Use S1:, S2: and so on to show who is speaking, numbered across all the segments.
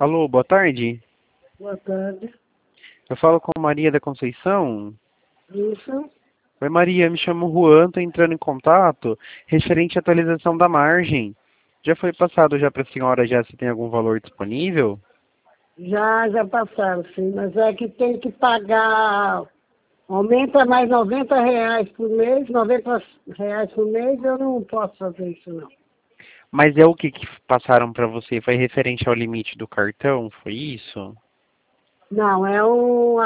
S1: Alô, boa tarde.
S2: Boa tarde.
S1: Eu falo com Maria da Conceição.
S2: Isso.
S1: Oi, Maria, me chamo Juan, tô entrando em contato referente à atualização da margem. Já foi passado já para a senhora já se tem algum valor disponível?
S2: Já passaram, sim, mas é que tem que pagar, aumenta mais R$ 90 por mês, R$ 90 por mês, eu não posso fazer isso não.
S1: Mas é o que passaram para você? Foi referente ao limite do cartão? Foi isso?
S2: Não, é uma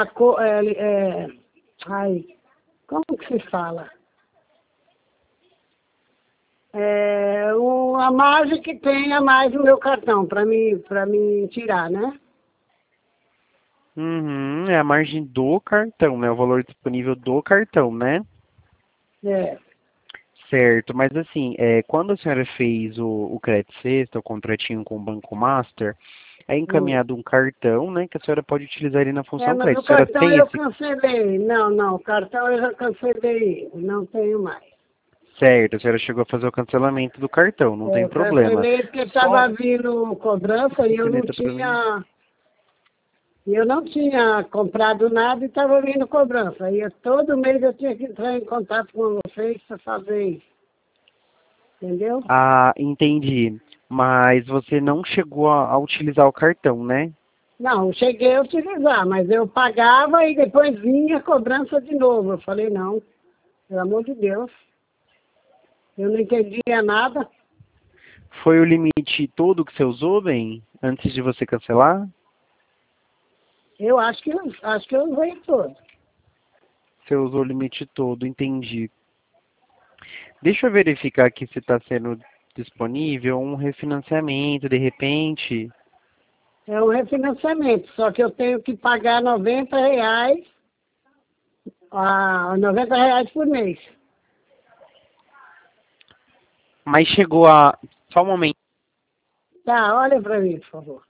S2: ai, como que se fala? É uma margem que tem a mais no meu cartão, para mim tirar, né?
S1: Uhum, é a margem do cartão, né? O valor disponível do cartão, né?
S2: É.
S1: Certo, mas assim, quando a senhora fez o Credit Sexta, o contratinho com o Banco Master, é
S2: Hum.
S1: encaminhado um cartão, né, que a senhora pode utilizar ali na
S2: É,
S1: função
S2: mas o
S1: crédito. A senhora
S2: cartão
S1: tem
S2: eu
S1: esse
S2: cancelei. Não, o cartão eu já cancelei, não tenho mais.
S1: certo, a senhora chegou a fazer o cancelamento do cartão, não tem
S2: Eu
S1: problema.
S2: cancelei porque
S1: Só
S2: estava vindo cobrança e eu não
S1: caneta para mim.
S2: tinha, comprado nada e estava vindo cobrança. E todo mês eu tinha que entrar em contato com vocês para fazer isso. Entendeu?
S1: Ah, entendi. Mas você não chegou a utilizar o cartão, né?
S2: Não, cheguei a utilizar, mas eu pagava e depois vinha a cobrança de novo. Eu falei, não, pelo amor de Deus, eu não entendia nada.
S1: Foi o limite todo que você usou, bem, antes de você cancelar?
S2: Eu acho que eu usei todo.
S1: Você usou o limite todo, entendi. Deixa eu verificar aqui se está sendo disponível um refinanciamento, de repente.
S2: É um refinanciamento, só que eu tenho que pagar R$ 90, R$ 90 por mês.
S1: Mas chegou a. Só um momento.
S2: Tá, olha para mim, por favor.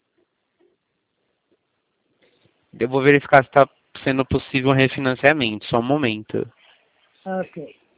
S1: Eu vou verificar se está sendo possível um refinanciamento. Só um momento.
S2: Ok.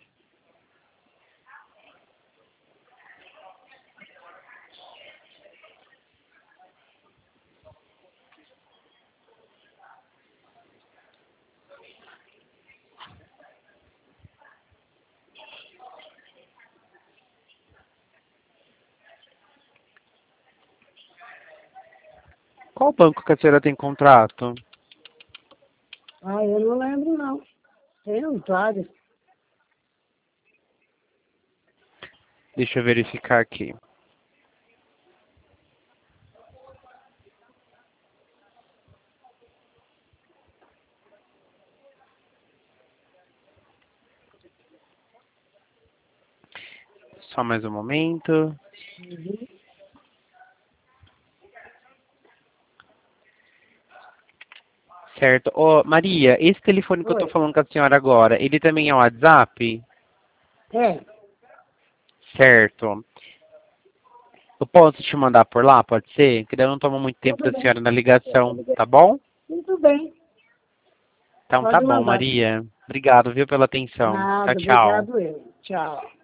S1: Qual banco que a senhora tem contrato?
S2: Ah, eu não lembro, não. Tem vários.
S1: Deixa eu verificar aqui. Só mais um momento.
S2: Uhum.
S1: Certo. Ô, Maria, esse telefone que eu estou
S2: Oi.
S1: falando com a senhora agora, ele também é o WhatsApp?
S2: É,
S1: Certo. Eu posso te mandar por lá, pode ser? Que daí eu não tomo muito tempo
S2: tudo
S1: da
S2: bem.
S1: senhora na ligação, tá bom?
S2: Tudo bem.
S1: Então tá
S2: Pode
S1: bom,
S2: mandar.
S1: Maria. Obrigado, viu, pela atenção. Tchau,
S2: Nada,
S1: tchau.
S2: obrigado eu. Tchau.